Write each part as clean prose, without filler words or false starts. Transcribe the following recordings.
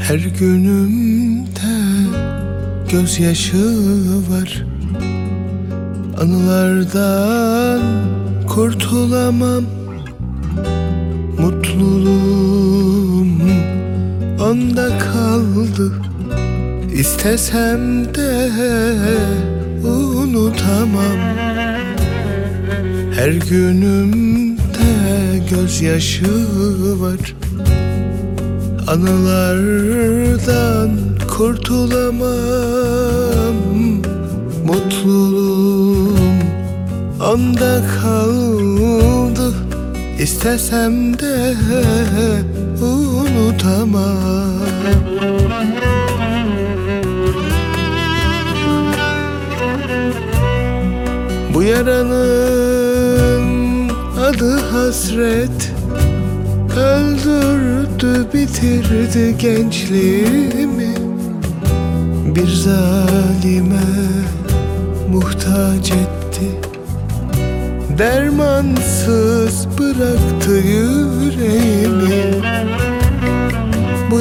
Her günümde gözyaşı var. Anılardan kurtulamam. Mutluluğum onda kaldı. İstesem de unutamam. Her günümde gözyaşı var. Anılardan kurtulamam. Mutluluğum onda kaldı. İstesem de unutamam. Bu yaranın adı hasret. Öldürdü, bitirdi gençliğimi. Bir zalime muhtaç etti. Dermansız bıraktı yüreğimi. Bu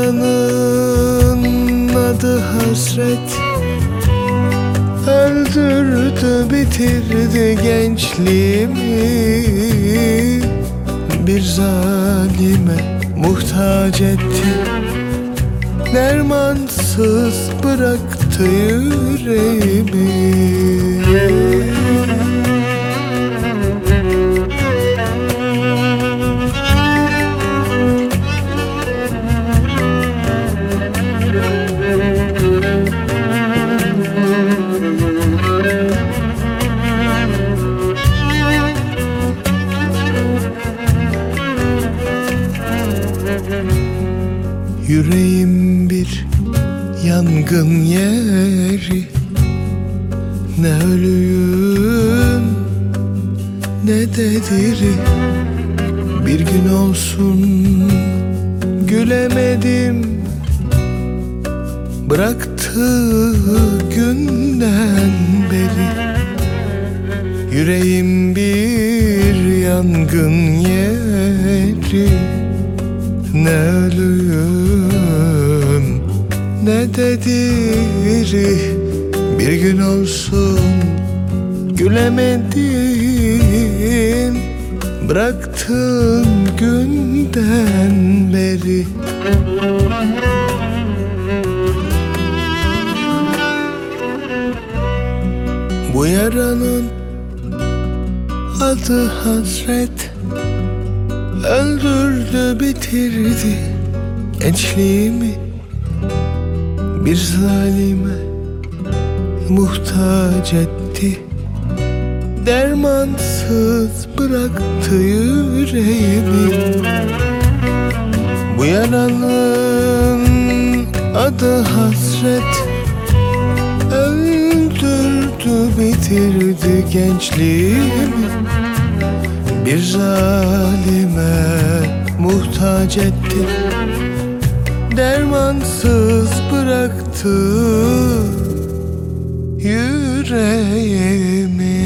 yaranın adı hasret. Öldürdü, bitirdi gençliğimi. Bir zalime muhtaç etti. Dermansız bıraktı yüreğimi. Yüreğim bir yangın yeri. Ne ölüyüm ne de diri. Bir gün olsun gülemedim. Bıraktığı günden beri. Yüreğim bir yangın yeri. Ne ölüyüm ne de diri. Bir gün olsun gülemedim. Bıraktığın günden beri. Bu yaranın adı hasret. Öldürdü, bitirdi gençliğimi. Bir zalime muhtaç etti. Dermansız bıraktı yüreğimi. Bu yaranın adı hasret. Öldürdü, bitirdi gençliğimi. Bir zalime muhtaç etti. Dermansız bıraktı yüreğimi.